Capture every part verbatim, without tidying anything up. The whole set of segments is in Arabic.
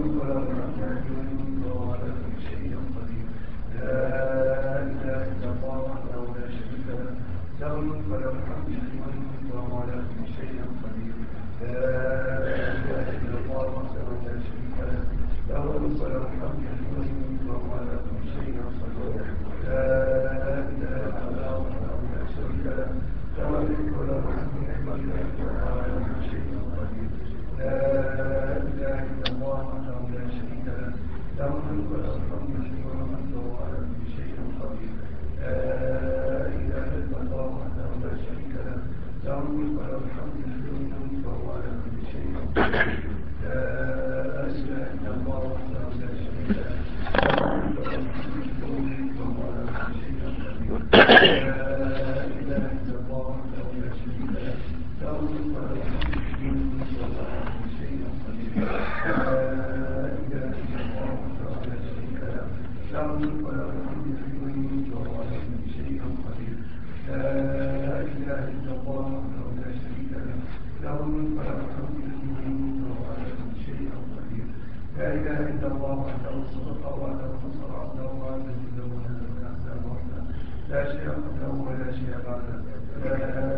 الملك وله الحمد يحيي ويميت وهو على كل شيء قدير. لا إله إلا الله وحده لا شريك له له الملك وله الحمد يحيي ويميت وهو على كل شيء قدير. لا إله إلا الله وحده لا شريك له له الملك وله الحمد يحيي ويميت وهو على كل شيء قدير. لا إله إلا الله وحده لا شريك له له الملك وله الحمد يحيي ويميت وهو على كل شيء قدير. لا إله إلا الله وحده لا شريك له له الملك وله الحمد يحيي ويميت وهو على كل شيء قدير. لا إله إلا الله وحده لا شريك له له الملك وله الحمد يحيي ويميت وهو على كل شيء قدير. لا إله إلا الله وحده لا شريك له له الملك وله الحمد يحيي ويميت وهو على كل شيء قدير. لا إله إلا الله وحده لا شريك له له الملك وله الحمد يحيي ويميت وهو على كل شيء قدير. لا إله إلا الله وحده لا شريك له له الملك وله الحمد يحيي ويميت وهو على كل شيء قدير. لا إله إلا الله وحده لا شريك له له الملك وله الحمد يحيي ويميت وهو على كل شيء قدير. لا إله إلا الله وحده صدق وعده ونصر عبده وعز جنده وهزم الأحزاب وحده لا شيء قبله ولا شيء بعده. لا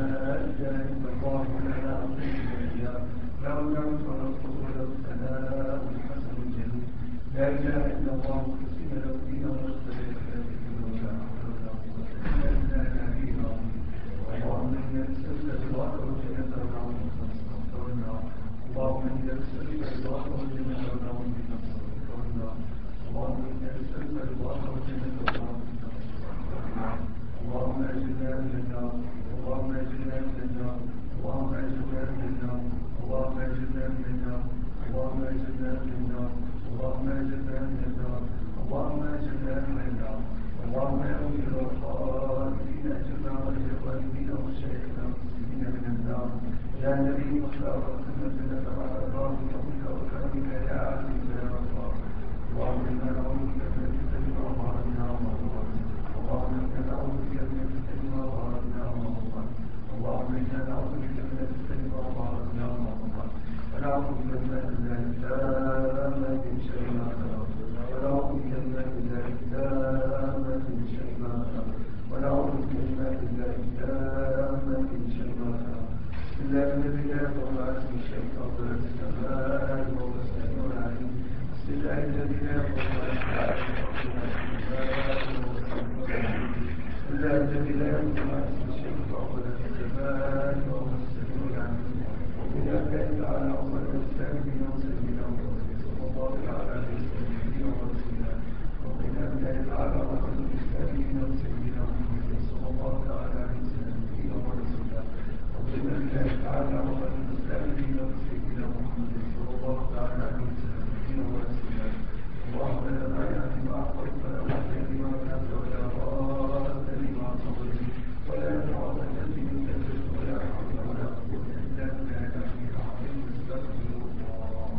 إله إلا الله ولا نعبد إلا له النعمة وله الفضل وله الثناء الحسن الجميل. لا إله إلا الله مخلصين له الدين ولو كره الكافرون. ولا حول ولا قوة إلا بالله العلي العظيم. اللهم إنا نسألك رضاك والجنة ونعوذ بك من سخطك والنار. اللهم إنا نسألك رضاك والجنة ونعوذ بك من سخطك والنار. اللهم إنا نسألك رضاك والجنة ونعوذ بك من سخطك والنار. اللهم أجرنا من النار. اللهم أجرنا من النار. اللهم أجرنا من النار. اللهم أجرنا من النار. اللهم أجرنا من النار. اللهم أجرنا من النار. اللهم أجرنا من النار. اللهم يا مجير الخائفين أجرنا وأجر والدينا ومشايخنا والمسلمين من النار. يا نبي مخلاق محمد نتبع رضاك ومنك وكرمك يا عزيز يا غفار. اللهم إنا نعوذ بك من الفتن ما ظهر منها وما بطن. اللهم إنا نعوذ بك من الفتن ما ظهر منها وما بطن. اللهم إنا نعوذ بك من الفتن ما ظهر منها وما بطن. ونعوذ بك من الله التامة من شر ما خلق. ونعوذ بك من الله التامة من شر ما خلق. ونعوذ بك من الله التامة من شر ما خلق. بسم الله الذي لا يضر مع اسمه شيء في الأرض ولا في السماء وهو السميع العليم. بسم الله الذي لا يضر مع اسمه شيء في الأرض ولا في السماء وهو السميع العليم. بسم الله الذي لا يضر مع اسمه شيء في الأرض ولا في السماء وهو السميع العليم. ومن أبناء تعالى أول الإسلام دين وسيدنا ورسوله صلى الله تعالى عليه وسلم دين ورسوله. ومن أبناء تعالى أول الإسلام دين وسيدنا ورسوله صلى الله تعالى عليه وسلم دين ورسوله. ومن أبناء تعالى أول الإسلام دين وسيدنا ورسوله صلى الله تعالى عليه وسلم دين ورسوله. اللهم لا مانع لما أعطيت ولا معطي لما منعت ولا راد لما قضيت ولا ينفع ذا الذي منك الجد ولا حول ولا قوة إلا بالله العلي العظيم. استغفر الله.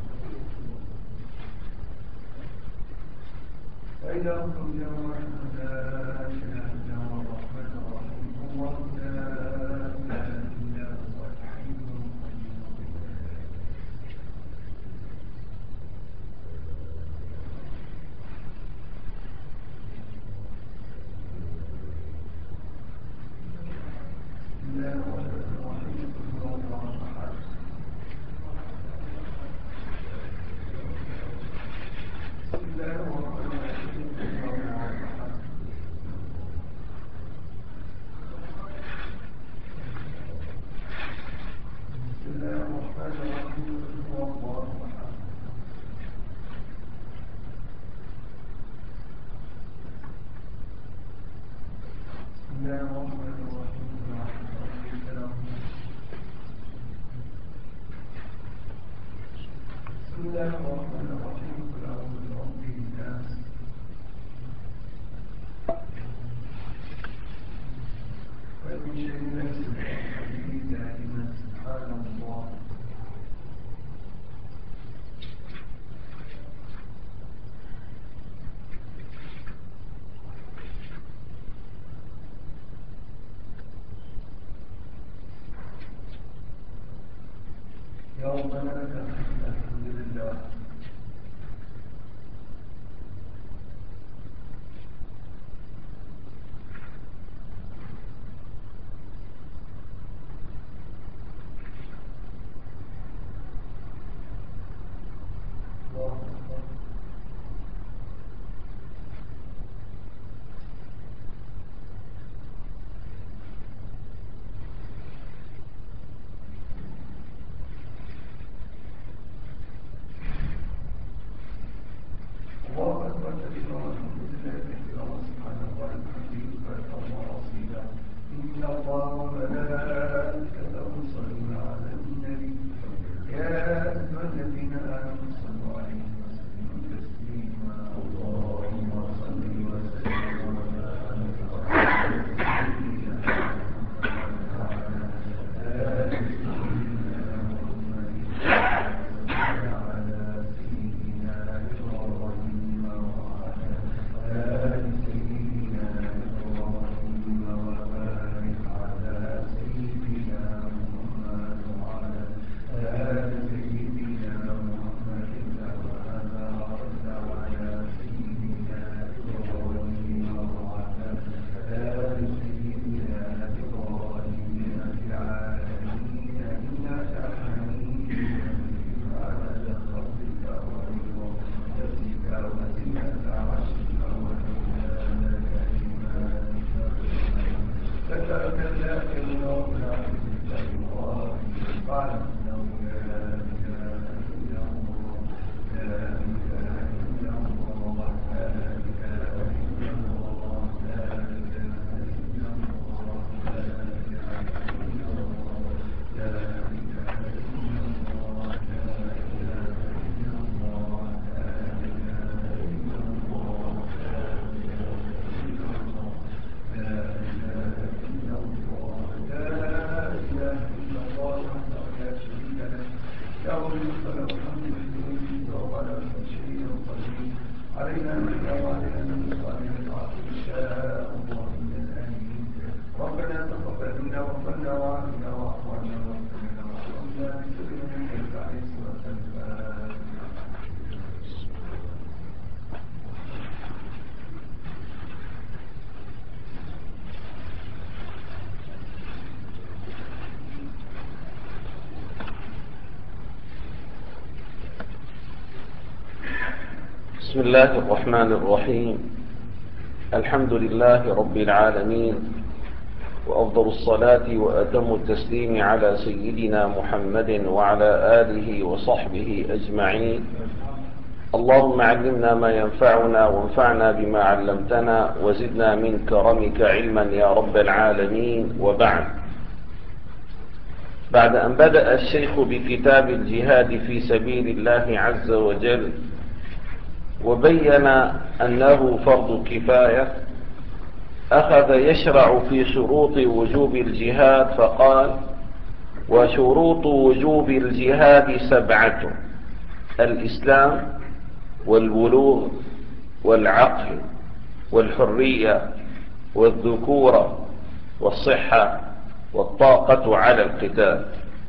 فإلهكم يا رحمن لا إله إلا هو الرحمن الرحيم. الله لا إله إلا هو الحي القيوم. بسم الله الرحمن الرحيم. قل هو الله أحد. بسم الله الرحمن الرحيم. قل هو الله أحد. بسم الله الرحمن الرحيم. قل هو الله أحد. بسم الله الرحمن الرحيم. بسم الله الرحمن الرحيم. قل أعوذ برب الناس ومن شر الناس به دائما سبحان الله. يا ربنا لك الحمد الحمد لله فاعلم أنه لا إله إلا الله لا إله إلا الله لا إله إلا الله لا إله إلا الله لا إله إلا الله لا إله إلا الله لا إله إلا الله لا إله إلا الله لا إله إلا الله لا إله إلا الله لا إله إلا الله وحده لا شريك له له الملك وله الحمد يحيي وهو على كل شيء قدير علينا نحيا وعلينا نموت وعلينا نبعث إن شاء الله من الآمنين ربنا تقبل منا وارحمنا وعافنا واعف عنا واغفر لنا وارحمنا بسرنا منك عليه الصلاة والسلام. بسم الله الرحمن الرحيم. الحمد لله رب العالمين، وأفضل الصلاة وأتم التسليم على سيدنا محمد وعلى آله وصحبه أجمعين. اللهم علمنا ما ينفعنا وانفعنا بما علمتنا وزدنا من كرمك علما يا رب العالمين. وبعد، بعد أن بدأ الشيخ بكتاب الجهاد في سبيل الله عز وجل وبين أنه فرض كفاية، أخذ يشرع في شروط وجوب الجهاد فقال: وشروط وجوب الجهاد سبعة: الإسلام والبلوغ والعقل والحرية والذكورة والصحة والطاقة على القتال.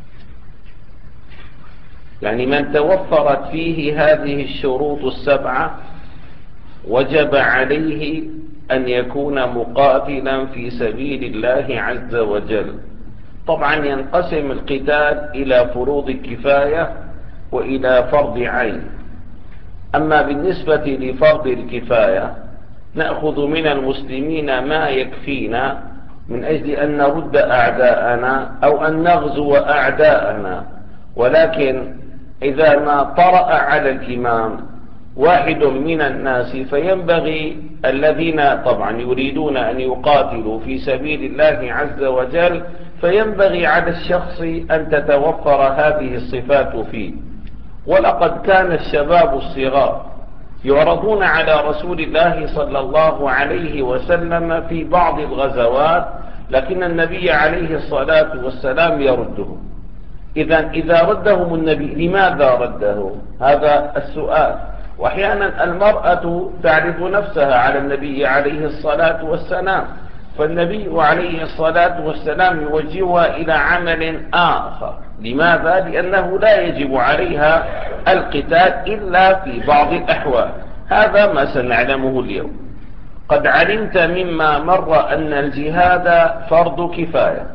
يعني من توفرت فيه هذه الشروط السبعة وجب عليه أن يكون مقاتلا في سبيل الله عز وجل. طبعا ينقسم القتال إلى فروض الكفاية وإلى فرض عين. أما بالنسبة لفرض الكفاية نأخذ من المسلمين ما يكفينا من أجل أن نرد أعداءنا أو أن نغزو أعداءنا، ولكن إذا ما طرأ على الإمام واحد من الناس فينبغي الذين طبعا يريدون أن يقاتلوا في سبيل الله عز وجل فينبغي على الشخص أن تتوفر هذه الصفات فيه. ولقد كان الشباب الصغار يعرضون على رسول الله صلى الله عليه وسلم في بعض الغزوات، لكن النبي عليه الصلاة والسلام يردهم. إذا إذا ردهم النبي لماذا رده؟ هذا السؤال. وأحيانا المرأة تعرف نفسها على النبي عليه الصلاة والسلام، فالنبي عليه الصلاة والسلام يوجهها إلى عمل آخر. لماذا؟ لأنه لا يجب عليها القتال إلا في بعض الأحوال. هذا ما سنعلمه اليوم. قد علمت مما مر أن الجهاد فرض كفاية.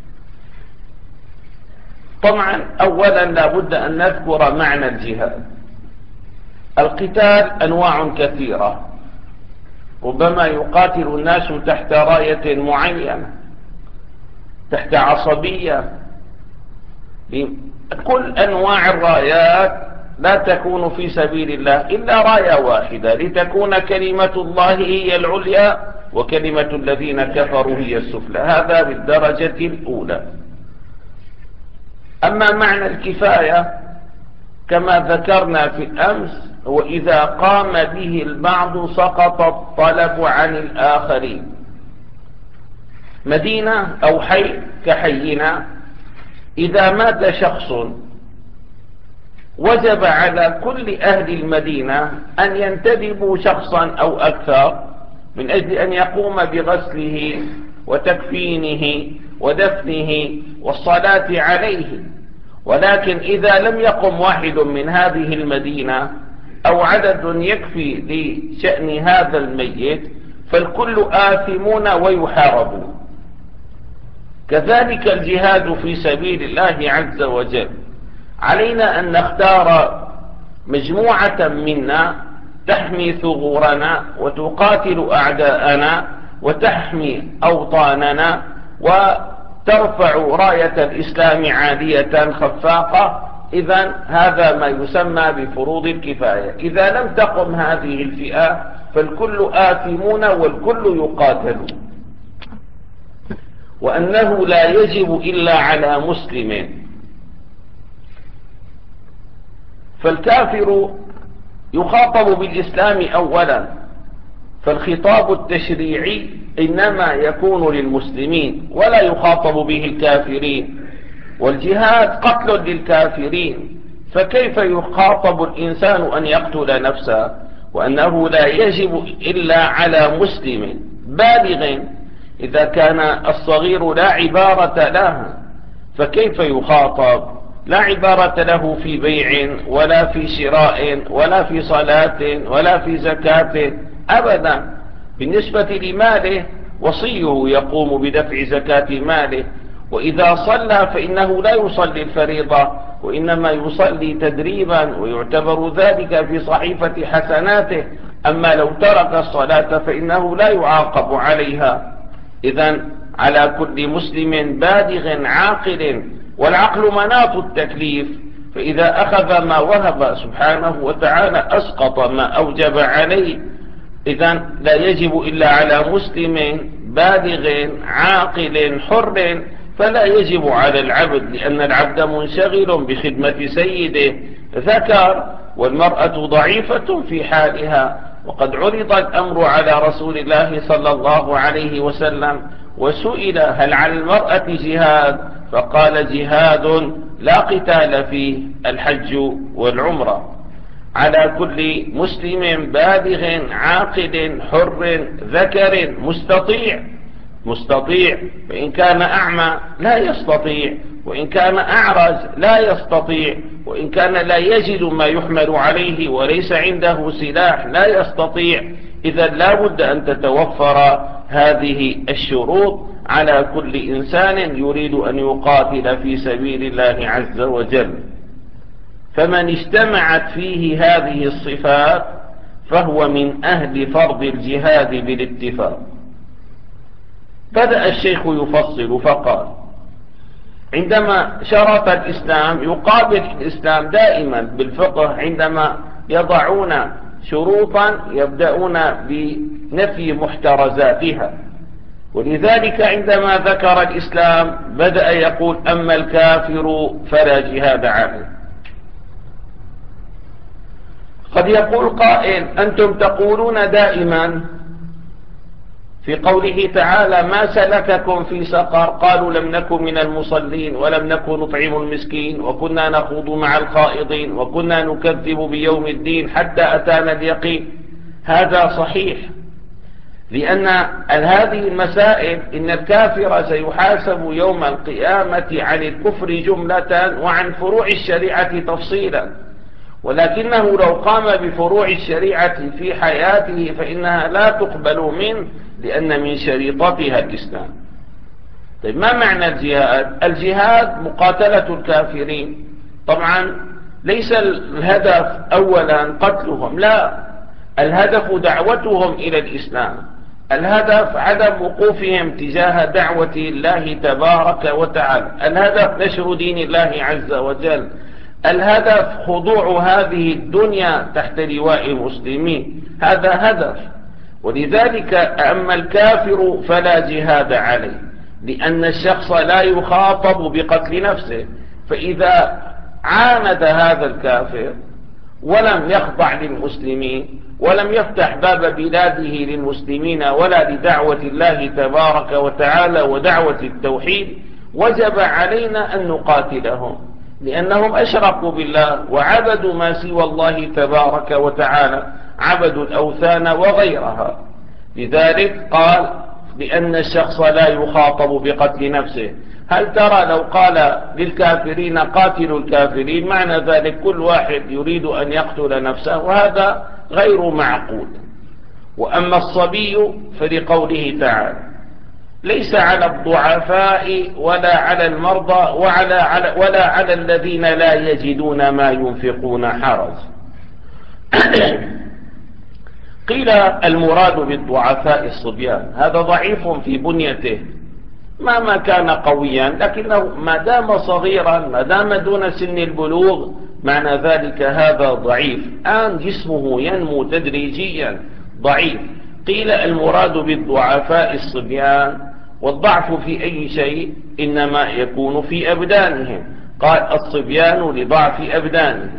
طبعا أولا لا بد أن نذكر معنى الجهاد. القتال أنواع كثيرة، ربما يقاتل الناس تحت راية معينة، تحت عصبية. كل أنواع الرايات لا تكون في سبيل الله إلا راية واحدة: لتكون كلمة الله هي العليا وكلمة الذين كفروا هي السفلى. هذا بالدرجة الأولى. أما معنى الكفاية كما ذكرنا في الأمس: وإذا قام به البعض سقط الطلب عن الآخرين. مدينة أو حي كحينا، إذا مات شخص وجب على كل أهل المدينة أن ينتدبوا شخصا أو أكثر من أجل أن يقوم بغسله وتكفينه ودفنه والصلاة عليه. ولكن إذا لم يقم واحد من هذه المدينة أو عدد يكفي لشأن هذا الميت فالكل آثمون ويحاربون. كذلك الجهاد في سبيل الله عز وجل. علينا أن نختار مجموعة منا تحمي ثغورنا وتقاتل أعداءنا وتحمي أوطاننا ترفع راية الإسلام عالية خفاقة، إذن هذا ما يسمى بفروض الكفاية. إذا لم تقم هذه الفئة فالكل آثمون والكل يقاتلون. وأنه لا يجب إلا على مسلم. فالكافر يخاطب بالإسلام أولا، فالخطاب التشريعي إنما يكون للمسلمين ولا يخاطب به الكافرين، والجهاد قتل للكافرين، فكيف يخاطب الإنسان أن يقتل نفسه؟ وأنه لا يجب إلا على مسلم بالغ. إذا كان الصغير لا عبارة له فكيف يخاطب؟ لا عبارة له في بيع ولا في شراء ولا في صلاة ولا في زكاة أبدا. بالنسبة لماله وصيه يقوم بدفع زكاة ماله، وإذا صلى فإنه لا يصلي الفريضة وإنما يصلي تدريبا ويعتبر ذلك في صحيفة حسناته. أما لو ترك الصلاة فإنه لا يعاقب عليها. إذن على كل مسلم بالغ عاقل، والعقل مناط التكليف، فإذا أخذ ما وهب سبحانه وتعالى أسقط ما أوجب عليه. إذن لا يجب إلا على مسلم بالغ عاقل حر، فلا يجب على العبد، لأن العبد منشغل بخدمة سيده ذكر، والمرأة ضعيفة في حالها. وقد عرض الأمر على رسول الله صلى الله عليه وسلم وسئل هل على المرأة جهاد؟ فقال جهاد لا قتال فيه الحج والعمرة. على كل مسلم بالغ عاقل حر ذكر مستطيع مستطيع فإن كان أعمى لا يستطيع، وإن كان أعرج لا يستطيع، وإن كان لا يجد ما يحمل عليه وليس عنده سلاح لا يستطيع. إذا لا بد أن تتوفر هذه الشروط على كل إنسان يريد أن يقاتل في سبيل الله عز وجل. فمن اجتمعت فيه هذه الصفات فهو من أهل فرض الجهاد بالاتفاق. بدأ الشيخ يفصل فقال: عندما شرط الإسلام يقابل الإسلام دائما بالفقه عندما يضعون شروطا يبدأون بنفي محترزاتها، ولذلك عندما ذكر الإسلام بدأ يقول: أما الكافر فلا جهاد عليه. قد يقول قائل: أنتم تقولون دائما في قوله تعالى: ما سلككم في سقر؟ قالوا: لم نكن من المصلين ولم نكن نطعم المسكين وكنا نخوض مع الخائضين وكنا نكذب بيوم الدين حتى أتانا اليقين. هذا صحيح، لأن هذه المسائل إن الكافر سيحاسب يوم القيامة عن الكفر جملة وعن فروع الشريعة تفصيلا، ولكنه لو قام بفروع الشريعة في حياته فإنها لا تقبل منه، لأن من شريطتها الإسلام. طيب، ما معنى الجهاد؟ الجهاد مقاتلة الكافرين. طبعا ليس الهدف أولا قتلهم، لا، الهدف دعوتهم إلى الإسلام، الهدف عدم وقوفهم تجاه دعوة الله تبارك وتعالى، الهدف نشر دين الله عز وجل، الهدف خضوع هذه الدنيا تحت لواء المسلمين، هذا هدف. ولذلك أما الكافر فلا جهاد عليه، لأن الشخص لا يخاطب بقتل نفسه. فإذا عاند هذا الكافر ولم يخضع للمسلمين ولم يفتح باب بلاده للمسلمين ولا لدعوة الله تبارك وتعالى ودعوة التوحيد، وجب علينا أن نقاتلهم، لأنهم أشركوا بالله وعبدوا ما سوى الله تبارك وتعالى، عبدوا الأوثان وغيرها. لذلك قال: لأن الشخص لا يخاطب بقتل نفسه. هل ترى لو قال للكافرين قاتلوا الكافرين، معنى ذلك كل واحد يريد أن يقتل نفسه، وهذا غير معقول. وأما الصبي فلقوله تعالى: ليس على الضعفاء ولا على المرضى وعلى على ولا على الذين لا يجدون ما ينفقون حرج. قيل المراد بالضعفاء الصبيان، هذا ضعيف في بنيته مهما كان قويا، لكنه ما دام صغيرا، ما دام دون سن البلوغ، معنى ذلك هذا ضعيف. الآن جسمه ينمو تدريجيا ضعيف. قيل المراد بالضعفاء الصبيان، والضعف في أي شيء إنما يكون في أبدانهم، قال الصبيان لضعف أبدانهم.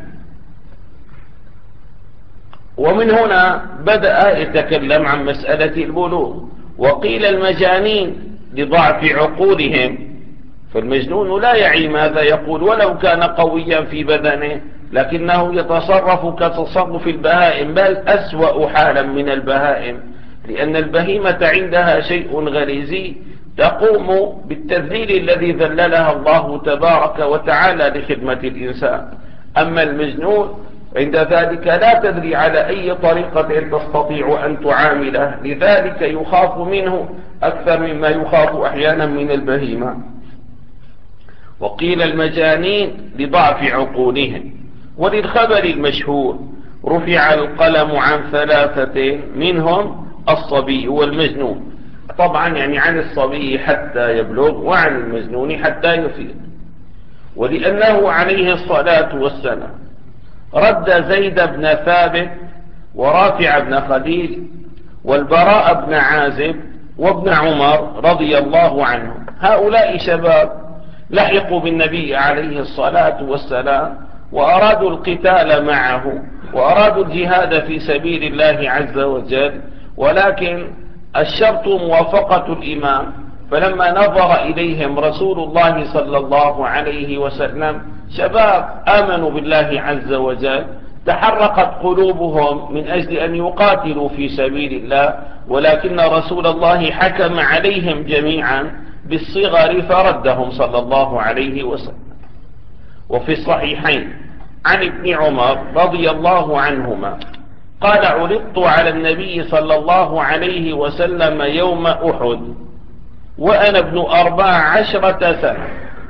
ومن هنا بدأ يتكلم عن مسألة البلوغ. وقيل المجانين لضعف عقولهم، فالمجنون لا يعي ماذا يقول ولو كان قويا في بدنه، لكنه يتصرف كتصرف البهائم، بل أسوأ حالا من البهائم، لأن البهيمة عندها شيء غريزي تقوم بالتذليل الذي ذللها الله تبارك وتعالى لخدمة الإنسان. أما المجنون عند ذلك لا تدري على أي طريقة تستطيع أن تعامله، لذلك يخاف منه أكثر مما يخاف أحيانا من البهيمة. وقيل المجانين لضعف عقولهم. وللخبر المشهور رفع القلم عن ثلاثة منهم الصبي والمجنون، طبعا يعني عن الصبي حتى يبلغ، وعن المجنون حتى يفيق. ولأنه عليه الصلاة والسلام رد زيد بن ثابت ورافع بن خديج والبراء بن عازب وابن عمر رضي الله عنهم، هؤلاء شباب لحقوا بالنبي عليه الصلاة والسلام وأرادوا القتال معه وأرادوا الجهاد في سبيل الله عز وجل، ولكن الشرط موافقة الإمام. فلما نظر إليهم رسول الله صلى الله عليه وسلم شباب آمنوا بالله عز وجل، تحرقت قلوبهم من أجل أن يقاتلوا في سبيل الله، ولكن رسول الله حكم عليهم جميعا بالصغر فردهم صلى الله عليه وسلم. وفي الصحيحين عن ابن عمر رضي الله عنهما قال عرضت على النبي صلى الله عليه وسلم يوم أحد وأنا ابن أربع عشرة سنة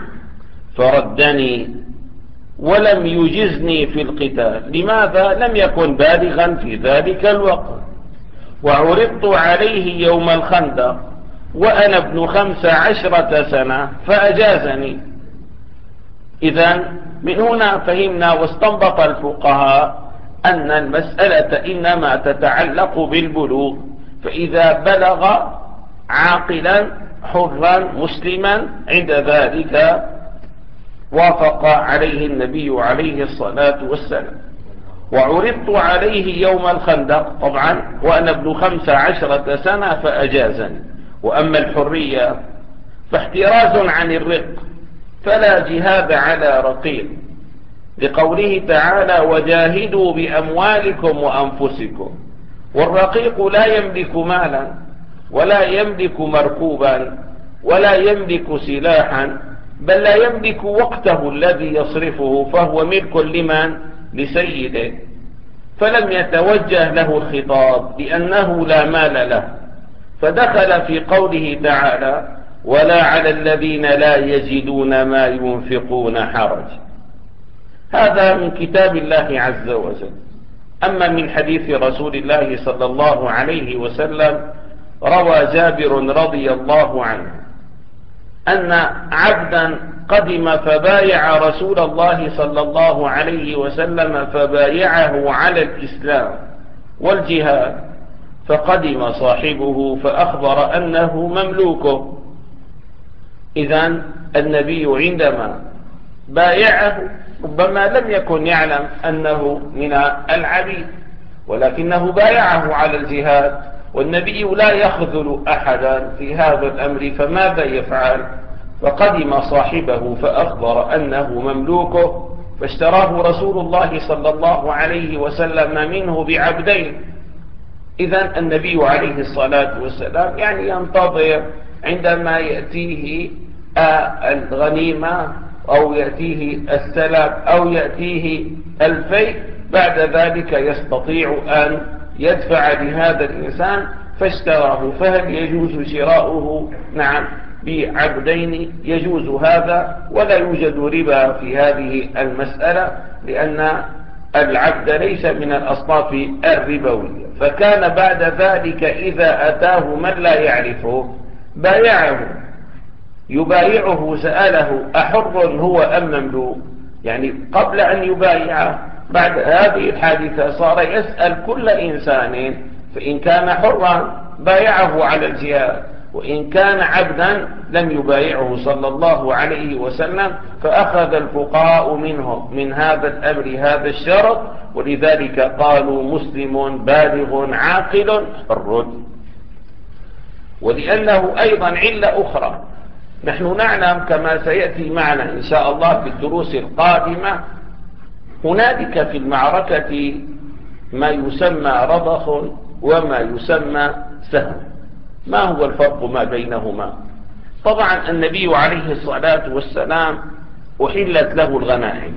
فردني ولم يجزني في القتال. لماذا؟ لم يكن بالغا في ذلك الوقت. وعرضت عليه يوم الخندق وأنا ابن خمس عشرة سنة فأجازني. إذن من هنا فهمنا واستنبط الفقهاء أن المسألة إنما تتعلق بالبلوغ، فإذا بلغ عاقلا حرا مسلما عند ذلك وافق عليه النبي عليه الصلاة والسلام. وعرضت عليه يوم الخندق طبعا وأنا ابن خمس عشرة سنة فأجازني. وأما الحرية فاحتراز عن الرق، فلا جهاد على رقيق، لقوله تعالى وجاهدوا بأموالكم وأنفسكم. والرقيق لا يملك مالا ولا يملك مركوبا ولا يملك سلاحا، بل لا يملك وقته الذي يصرفه، فهو ملك لمن؟ لسيده. فلم يتوجه له الخطاب لأنه لا مال له، فدخل في قوله تعالى ولا على الذين لا يجدون ما ينفقون حرج. هذا من كتاب الله عز وجل. أما من حديث رسول الله صلى الله عليه وسلم روى جابر رضي الله عنه أن عبدا قدم فبايع رسول الله صلى الله عليه وسلم فبايعه على الإسلام والجهاد، فقدم صاحبه فأخبر أنه مملوكه. إذن النبي عندما بايعه ربما لم يكن يعلم أنه من العبيد، ولكنه بايعه على الجهاد، والنبي لا يخذل أحدا في هذا الأمر، فماذا يفعل؟ فقدم صاحبه فأخبر أنه مملوكه، فاشتراه رسول الله صلى الله عليه وسلم منه بعبدين. إذن النبي عليه الصلاة والسلام يعني ينتظر عندما يأتيه الغنيمة أو يأتيه السلام أو يأتيه الفيء، بعد ذلك يستطيع أن يدفع لهذا الإنسان، فاشتراه. فهل يجوز شراؤه؟ نعم، بعبدين يجوز هذا، ولا يوجد ربا في هذه المسألة، لأن العبد ليس من الأصناف الربوية. فكان بعد ذلك إذا أتاه من لا يعرفه بايعه، يبايعه سأله أحر هو أم مملوك، يعني قبل أن يبايعه بعد هذه الحادثة صار يسأل كل إنسان، فإن كان حرا بايعه على الجهاد، وإن كان عبدا لم يبايعه صلى الله عليه وسلم. فأخذ الفقهاء منه من هذا الأمر هذا الشرط، ولذلك قالوا مسلم بالغ عاقل حر. ولأنه أيضا علة أخرى، نحن نعلم كما سيأتي معنا إن شاء الله في الدروس القادمة، هنالك في المعركة ما يسمى رضخ وما يسمى سهم. ما هو الفرق ما بينهما؟ طبعا النبي عليه الصلاة والسلام أحلت له الغنائم،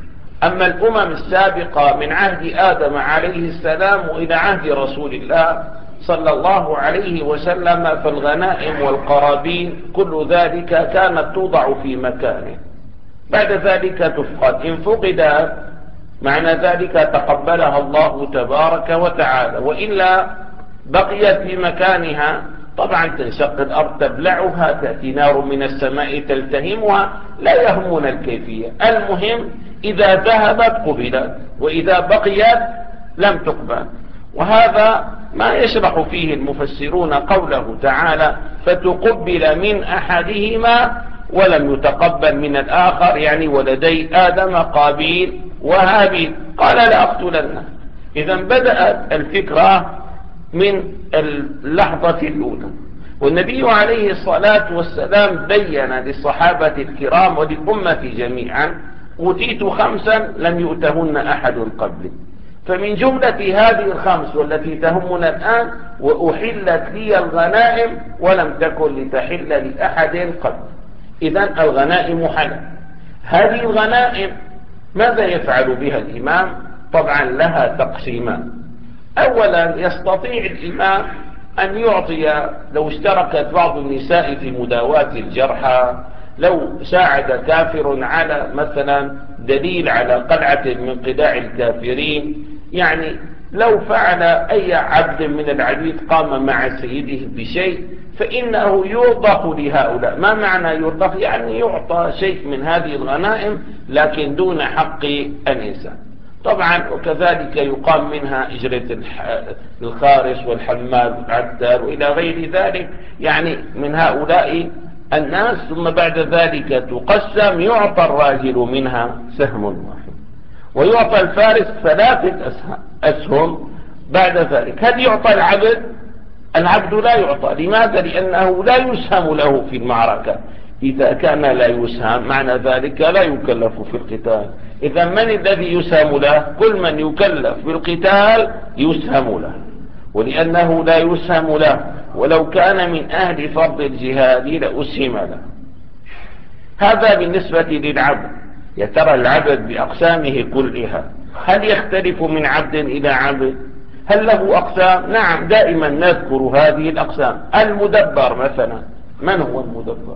أما الأمم السابقة من عهد آدم عليه السلام وإلى عهد رسول الله صلى الله عليه وسلم فالغنائم والقرابين كل ذلك كانت توضع في مكانه، بعد ذلك تفقد، إن فقدت معنى ذلك تقبلها الله تبارك وتعالى، وإلا بقيت في مكانها طبعا تنشق الأرض تبلعها، تأتي نار من السماء تلتهمها، لا يهمون الكيفية، المهم إذا ذهبت قبلت، وإذا بقيت لم تقبل. وهذا ما يشرح فيه المفسرون قوله تعالى فتقبل من أحدهما ولم يتقبل من الآخر، يعني ولدي آدم قابيل وهابيل، قال لأقتلنه. إذا بدأت الفكرة من اللحظة الأولى، والنبي عليه الصلاة والسلام بين للصحابة الكرام وللأمة جميعا أوتيت خمسا لم يؤتهن أحد قبلي، فمن جملة هذه الخمس والتي تهمنا الآن وأحلت لي الغنائم ولم تكن لتحل لأحد قبل. إذن الغنائم حلال. هذه الغنائم ماذا يفعل بها الإمام؟ طبعا لها تقسيمان. أولا يستطيع الإمام أن يعطي، لو اشتركت بعض النساء في مداواة الجرحى، لو ساعد كافر على مثلا دليل على قلعة من قلاع الكافرين، يعني لو فعل أي عبد من العبيد قام مع سيده بشيء فإنه يرضخ لهؤلاء. ما معنى يرضخ؟ يعني يعطى شيء من هذه الغنائم لكن دون حق الإنسان. طبعا وكذلك يقام منها إجرة الخارس والحمال والعتال وإلى غير ذلك، يعني من هؤلاء الناس. ثم بعد ذلك تقسم، يعطى الراجل منها سهم واحد، ويعطى الفارس ثلاثة أسهم بعد ذلك. هل يعطى العبد؟ العبد لا يعطى. لماذا؟ لأنه لا يسهم له في المعركة. إذا كان لا يسهم معنى ذلك لا يكلف في القتال. إذا من الذي يسهم له؟ كل من يكلف بالقتال يسهم له، ولأنه لا يسهم له ولو كان من أهل فرض الجهاد لأسهم له. هذا بالنسبة للعبد. يترى العبد بأقسامه كلها. هل يختلف من عبد إلى عبد؟ هل له أقسام؟ نعم، دائما نذكر هذه الأقسام. المدبر مثلا، من هو المدبر؟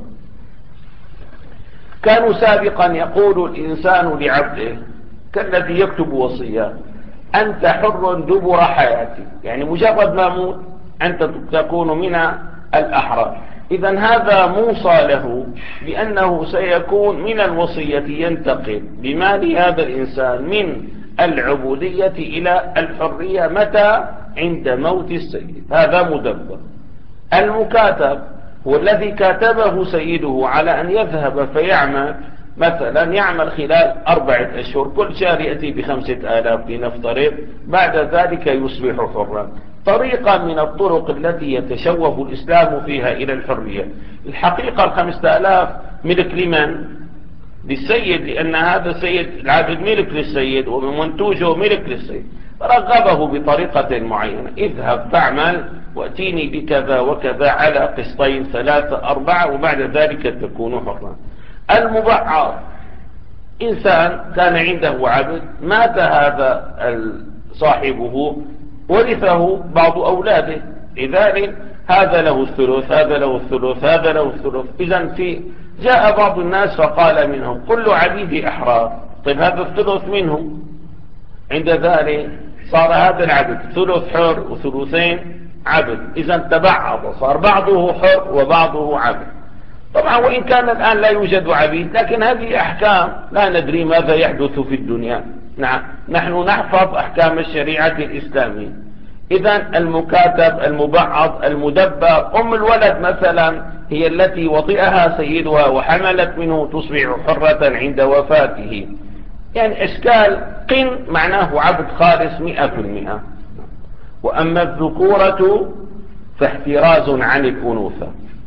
كانوا سابقا يقول الإنسان لعبده كالذي يكتب وصية: أنت حر دبر حياتي، يعني مجرد ما موت أنت تكون من الأحرار. إذا هذا موصى له بأنه سيكون من الوصية، ينتقل بمال هذا الإنسان من العبودية إلى الحرية متى؟ عند موت السيد. هذا مدبر. المكاتب هو الذي كاتبه سيده على أن يذهب فيعمل، مثلا يعمل خلال أربعة أشهر، كل شهر يأتي بخمسة آلاف لنفترض، بعد ذلك يصبح حرا. طريقة من الطرق التي يتشوف الإسلام فيها إلى الحرية. الحقيقة الخمسة آلاف ملك لمن؟ للسيد، لأن هذا السيد العبد ملك للسيد ومنتوجه ملك للسيد، رغبه بطريقة معينة: اذهب فاعمل واتيني بكذا وكذا على قسطين ثلاثة أربعة، وبعد ذلك تكون حرا. المبعض إنسان كان عنده عبد، مات هذا صاحبه، ورثه بعض أولاده، لذلك هذا له الثلث، هذا له الثلث، هذا له الثلث. إذن في جاء بعض الناس فقال منهم: كل عبيد أحرار. طيب هذا الثلث منهم. عند ذلك صار هذا العبد ثلث حر وثلثين عبد، إذن تبعض، صار بعضه حر وبعضه عبد. طبعا وإن كان الآن لا يوجد عبيد، لكن هذه أحكام لا ندري ماذا يحدث في الدنيا. نعم، نحن نحفظ أحكام الشريعة الإسلامية. إذن المكاتب، المبعض، المدبر، أم الولد مثلا هي التي وطئها سيدها وحملت منه تصبح حرة عند وفاته. يعني إشكال قن معناه عبد خالص مئة في المئة. وأما الذكورة فاحتراز عن الأنوثة.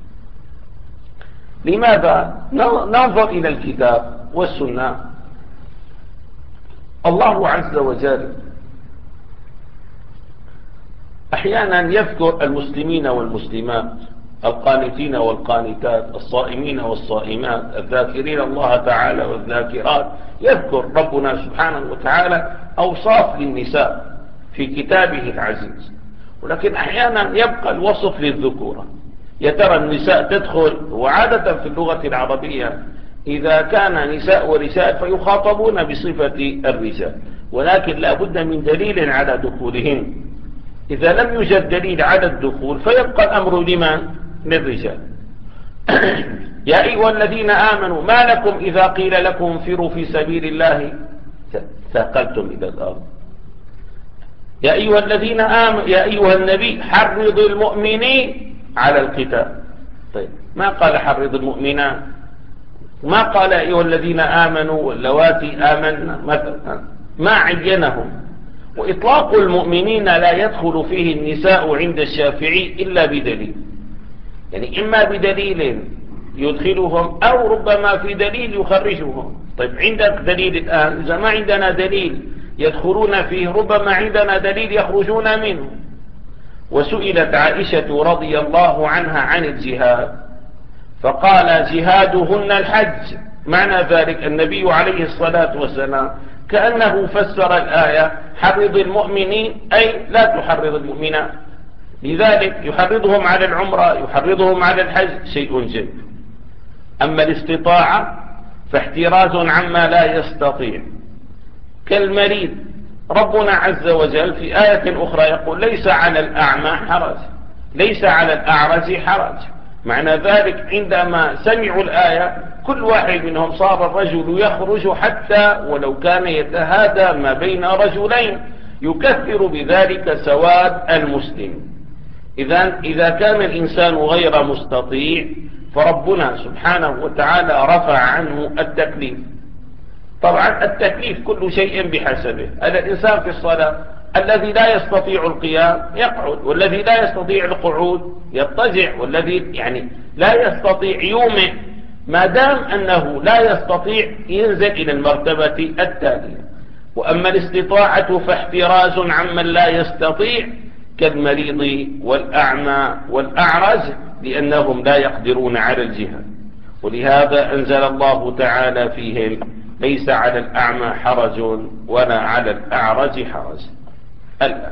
لماذا؟ ننظر إلى الكتاب والسنة. الله عز وجل أحيانا يذكر المسلمين والمسلمات، القانتين والقانتات، الصائمين والصائمات، الذاكرين الله تعالى والذاكرات. يذكر ربنا سبحانه وتعالى أوصاف للنساء في كتابه العزيز، ولكن أحيانا يبقى الوصف للذكورة. يا ترى النساء تدخل، وعادة في اللغة العربية إذا كان نساء ورجال فيخاطبون بصفة الرجال، ولكن لا بد من دليل على دخولهن. إذا لم يوجد دليل على الدخول فيبقى الأمر لمن؟ للرجال. يا أيها الذين آمنوا ما لكم إذا قيل لكم انفروا في سبيل الله ثاقلتم إلى الأرض. يا أيها الذين آمنوا، يا أيها النبي حرض المؤمنين على القتال. طيب ما قال حرض المؤمنات، ما قال يا أيها الذين آمنوا واللواتي آمنا مثلا، ما عينهم. وإطلاق المؤمنين لا يدخل فيه النساء عند الشافعي إلا بدليل، يعني إما بدليل يدخلهم أو ربما في دليل يخرجهم. طيب عندك دليل الآن؟ إذا ما عندنا دليل يدخلون فيه ربما عندنا دليل يخرجون منه. وسئلت عائشة رضي الله عنها عن الجهاد فقال جهادهن الحج. معنى ذلك النبي عليه الصلاة والسلام كأنه فسر الآية حرض المؤمنين أي لا تحرض المؤمنات، لذلك يحرضهم على العمرة، يحرضهم على الحج، شيء جد. أما الاستطاعة فاحتراز عما لا يستطيع كالمريض. ربنا عز وجل في آية أخرى يقول ليس على الأعمى حرج، ليس على الأعرج حرج. معنى ذلك عندما سمعوا الآية كل واحد منهم صار الرجل يخرج حتى ولو كان يتهادى ما بين رجلين، يكثر بذلك سواد المسلم. إذن إذا كان الإنسان غير مستطيع فربنا سبحانه وتعالى رفع عنه التكليف. طبعا التكليف كل شيء بحسبه. الإنسان في الصلاة الذي لا يستطيع القيام يقعد، والذي لا يستطيع القعود يضطجع، والذي يعني لا يستطيع يومئ. ما دام أنه لا يستطيع ينزل إلى المرتبة التالية. وأما الاستطاعة فاحتراز عمن لا يستطيع كالمريض والأعمى والأعرج، لأنهم لا يقدرون على الجهاد. ولهذا أنزل الله تعالى فيهم ليس على الأعمى حرج ولا على الأعرج حرج. الآن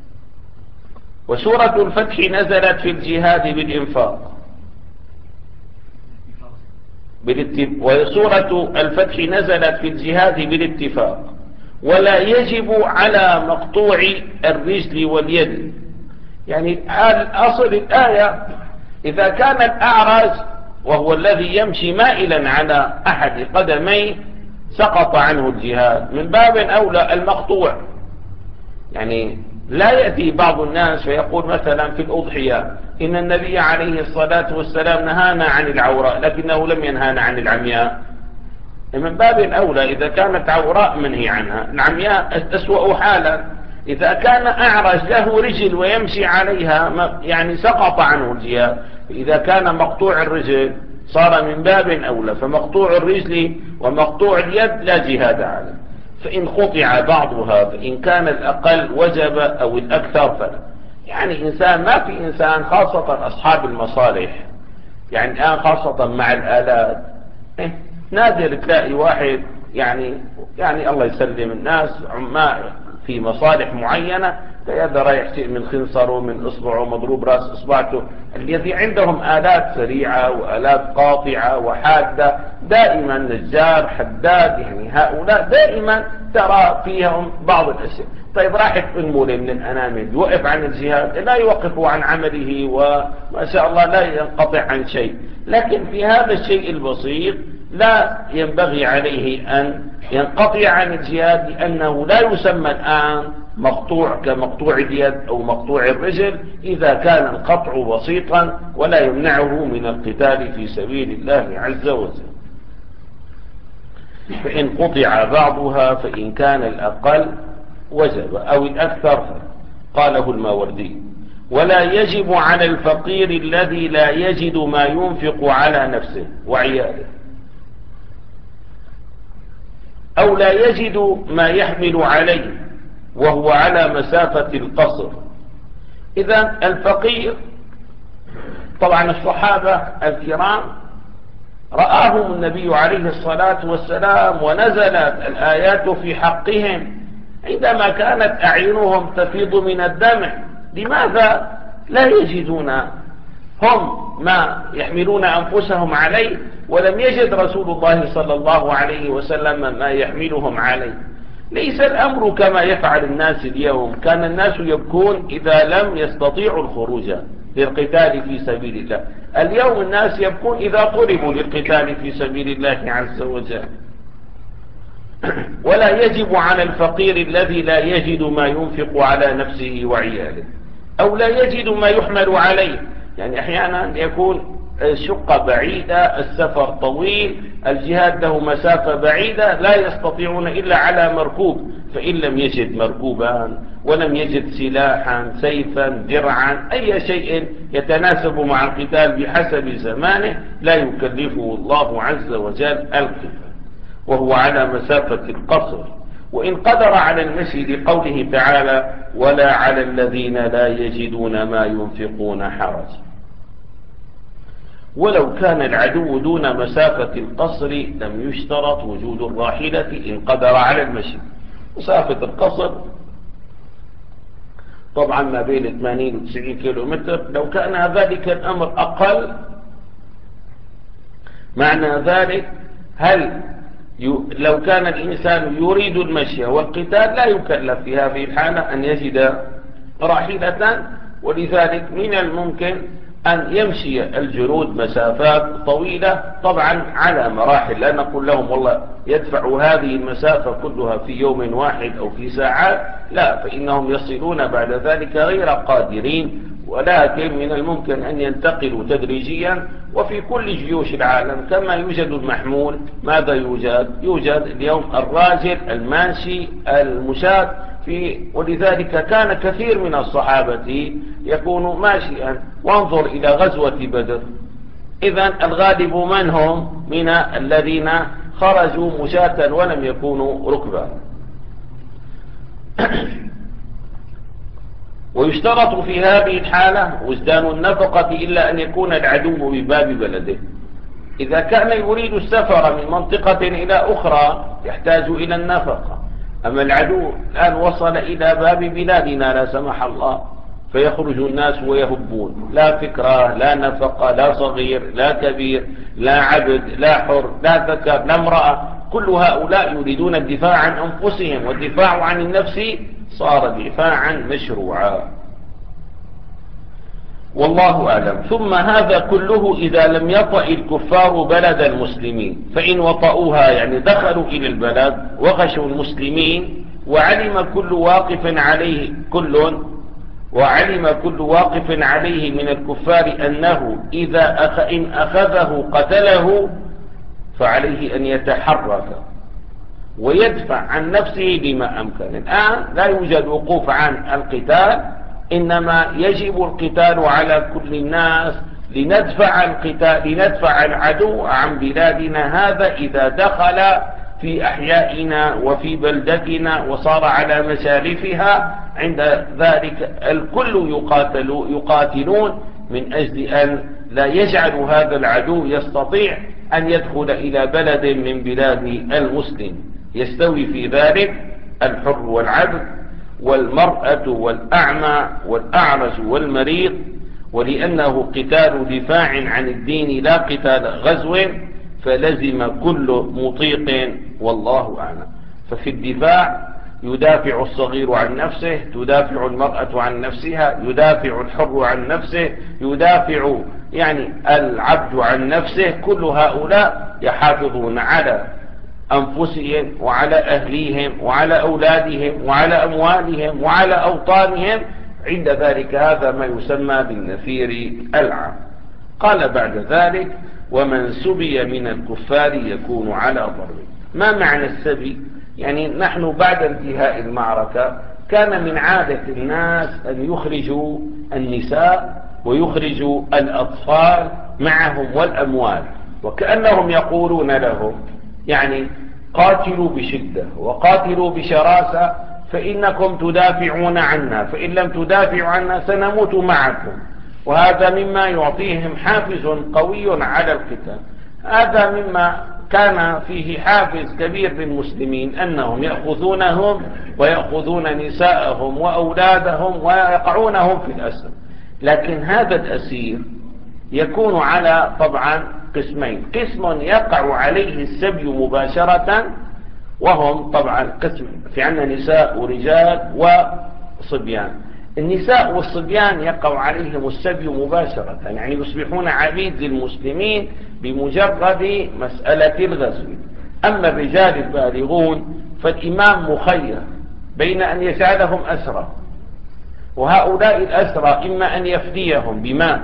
وسورة الفتح نزلت في الجهاد بالإنفاق، وسورة الفتح نزلت في الجهاد بالاتفاق، ولا يجب على مقطوع الرجل واليد. يعني أصل الآية إذا كان الأعرج وهو الذي يمشي مائلا على أحد قدميه سقط عنه الجهاد، من باب أولى المقطوع. يعني لا يأتي بعض الناس فيقول مثلا في الأضحية إن النبي عليه الصلاة والسلام نهانا عن العوراء لكنه لم ينهانا عن العمياء. من باب أولى إذا كانت عوراء منهي عنها، العمياء أسوأ حالا. إذا كان أعرج له رجل ويمشي عليها يعني سقط عنه الجهاد. إذا كان مقطوع الرجل صار من باب أولى، فمقطوع الرجل ومقطوع اليد لا جهاد عليه. فإن قطع بعضها فإن كان الأقل وجب أو الأكثر فلا. يعني إنسان ما في إنسان خاصة أصحاب المصالح، يعني الآن خاصة مع الآلات إيه نادر تلاقي واحد يعني يعني الله يسلم الناس عماء في مصالح معينة هذا رايح شيء من خنصره من إصبعه مضروب رأس إصبعته. الذي عندهم آلات سريعة وآلات قاطعة وحادة دائما، نجار حداد، يعني هؤلاء دائما ترى فيهم بعض الأشياء. طيب راح تنمله من الأنامل يوقف عن الجهاد؟ لا يوقف عن عمله وما شاء الله لا ينقطع عن شيء. لكن في هذا الشيء البسيط لا ينبغي عليه أن ينقطع عن الجهاد، لأنه لا يسمى الآن مقطوع كمقطوع اليد أو مقطوع الرجل إذا كان القطع بسيطا ولا يمنعه من القتال في سبيل الله عز وجل. فإن قطع بعضها فإن كان الأقل وجب أو الأكثر قاله الماوردي. ولا يجب على الفقير الذي لا يجد ما ينفق على نفسه وعياله، أو لا يجد ما يحمل عليه وهو على مسافة القصر. إذن الفقير، طبعا الصحابة الكرام رآهم النبي عليه الصلاة والسلام ونزلت الآيات في حقهم عندما كانت أعينهم تفيض من الدمع. لماذا لا يجدون هم ما يحملون أنفسهم عليه، ولم يجد رسول الله صلى الله عليه وسلم ما يحملهم عليه؟ ليس الأمر كما يفعل الناس اليوم. كان الناس يبكون إذا لم يستطيعوا الخروج للقتال في سبيل الله. اليوم الناس يبكون إذا طلبوا للقتال في سبيل الله عز وجل. ولا يجب على الفقير الذي لا يجد ما ينفق على نفسه وعياله، أو لا يجد ما يحمل عليه. يعني أحيانا يكون الشقة بعيدة، السفر طويل، الجهاد له مسافة بعيدة، لا يستطيعون إلا على مركوب. فإن لم يجد مركوبا ولم يجد سلاحا سيفا درعا أي شيء يتناسب مع القتال بحسب زمانه لا يكلفه الله عز وجل القتال وهو على مسافة القصر. وإن قدر على المشي لقوله تعالى ولا على الذين لا يجدون ما ينفقون حرج. ولو كان العدو دون مسافة القصر لم يشترط وجود الراحلة إن قدر على المشي. مسافة القصر طبعا ما بين ثمانين و تسعين كيلو متر. لو كان ذلك الأمر أقل، معنى ذلك هل لو كان الإنسان يريد المشي والقتال لا يكلف في هذه الحالة أن يجد راحلة. ولذلك من الممكن أن يمشي الجنود مسافات طويلة طبعا على مراحل. لا نقول لهم والله يدفعوا هذه المسافة كلها في يوم واحد أو في ساعات، لا، فإنهم يصلون بعد ذلك غير قادرين. ولكن من الممكن أن ينتقلوا تدريجيا. وفي كل جيوش العالم كما يوجد المحمول ماذا يوجد؟ يوجد اليوم الراجل الماشي المشاة في. ولذلك كان كثير من الصحابة يكون ماشيا. وانظر إلى غزوة بدر، إذن الغالب من هم؟ من الذين خرجوا مشاة ولم يكونوا ركبا. ويشترط في هذه الحالة وجدان النفقة إلا أن يكون العدو بباب بلده. إذا كان يريد السفر من منطقة إلى أخرى يحتاج إلى النفقة. أما العدو الآن وصل إلى باب بلادنا لا سمح الله، فيخرج الناس ويهبون، لا فكرة لا نفقة، لا صغير لا كبير، لا عبد لا حر لا ذكر لا امرأة. كل هؤلاء يريدون الدفاع عن أنفسهم، والدفاع عن النفس صار دفاعا مشروعا. والله أعلم. ثم هذا كله إذا لم يطأ الكفار بلد المسلمين. فإن وطئوها يعني دخلوا إلى البلد وغشوا المسلمين وعلم كل واقف عليه كل وعلم كل واقف عليه من الكفار أنه إذا أخ إن أخذه قتله، فعليه أن يتحرك ويدفع عن نفسه بما أمكن. الآن لا يوجد وقوف عن القتال، إنما يجب القتال على كل الناس لندفع القتال لندفع العدو عن بلادنا هذا إذا دخل في أحيائنا وفي بلدتنا وصار على مشارفها. عند ذلك الكل يقاتل يقاتلون من أجل أن لا يجعل هذا العدو يستطيع أن يدخل إلى بلد من بلاد المسلم. يستوي في ذلك الحر والعبد والمرأة والأعمى والأعرج والمريض، ولأنه قتال دفاع عن الدين لا قتال غزو، فلزم كل مطيق والله أعلم. ففي الدفاع يدافع الصغير عن نفسه، تدافع المرأة عن نفسها، يدافع الحر عن نفسه، يدافع يعني العبد عن نفسه. كل هؤلاء يحافظون على أنفسهم وعلى أهليهم وعلى أولادهم وعلى أموالهم وعلى أوطانهم. عند ذلك هذا ما يسمى بالنفير العام. قال بعد ذلك: ومن سبي من الكفار يكون على ضرب. ما معنى السبي؟ يعني نحن بعد انتهاء المعركة كان من عادة الناس أن يخرجوا النساء ويخرجوا الأطفال معهم والأموال، وكأنهم يقولون لهم يعني قاتلوا بشدة وقاتلوا بشراسة، فإنكم تدافعون عنا، فإن لم تدافعوا عنا سنموت معكم. وهذا مما يعطيهم حافز قوي على القتال. هذا مما كان فيه حافز كبير للمسلمين، أنهم يأخذونهم ويأخذون نساءهم وأولادهم ويقعونهم في الأسر. لكن هذا الأسير يكون على طبعا قسمين: قسم يقع عليه السبي مباشرة، وهم طبعا قسم في عنا نساء ورجال وصبيان. النساء والصبيان يقع عليهم السبي مباشرة، يعني يصبحون عبيد للمسلمين بمجرد مسألة الغزو. أما الرجال البالغون فالإمام مخير بين أن يجعلهم أسرى، وهؤلاء الأسرى إما أن يفديهم بمال،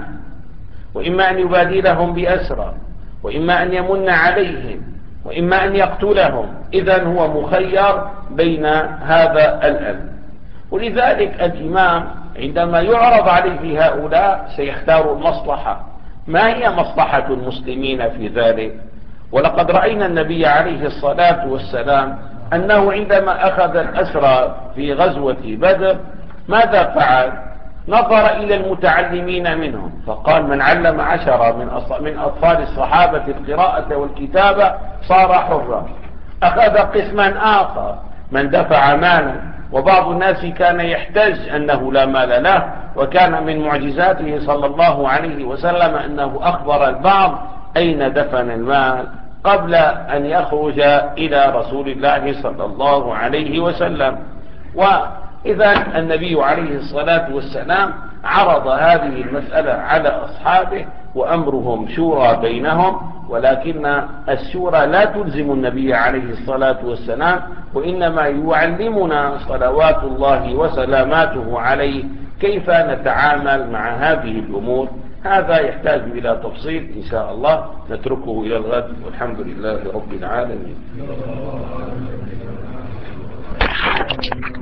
وإما أن يبادلهم بأسرى، وإما أن يمن عليهم، وإما أن يقتلهم. إذن هو مخير بين هذا الأمر. ولذلك الإمام عندما يعرض عليه هؤلاء سيختار المصلحة. ما هي مصلحة المسلمين في ذلك؟ ولقد رأينا النبي عليه الصلاة والسلام أنه عندما أخذ الأسرى في غزوة بدر ماذا فعل؟ نظر إلى المتعلمين منهم فقال: من علم عشرة من أطفال الصحابة القراءة والكتابة صار حرا. أخذ قسما آخر من دفع مالا، وبعض الناس كان يحتج أنه لا مال له، وكان من معجزاته صلى الله عليه وسلم أنه أخبر البعض أين دفن المال قبل أن يخرج إلى رسول الله صلى الله عليه وسلم. وإذا النبي عليه الصلاة والسلام عرض هذه المسألة على أصحابه، وأمرهم شورى بينهم، ولكن الشورى لا تلزم النبي عليه الصلاة والسلام، وإنما يعلمنا صلوات الله وسلاماته عليه كيف نتعامل مع هذه الأمور. هذا يحتاج إلى تفصيل إن شاء الله، نتركه إلى الغد، والحمد لله رب العالمين.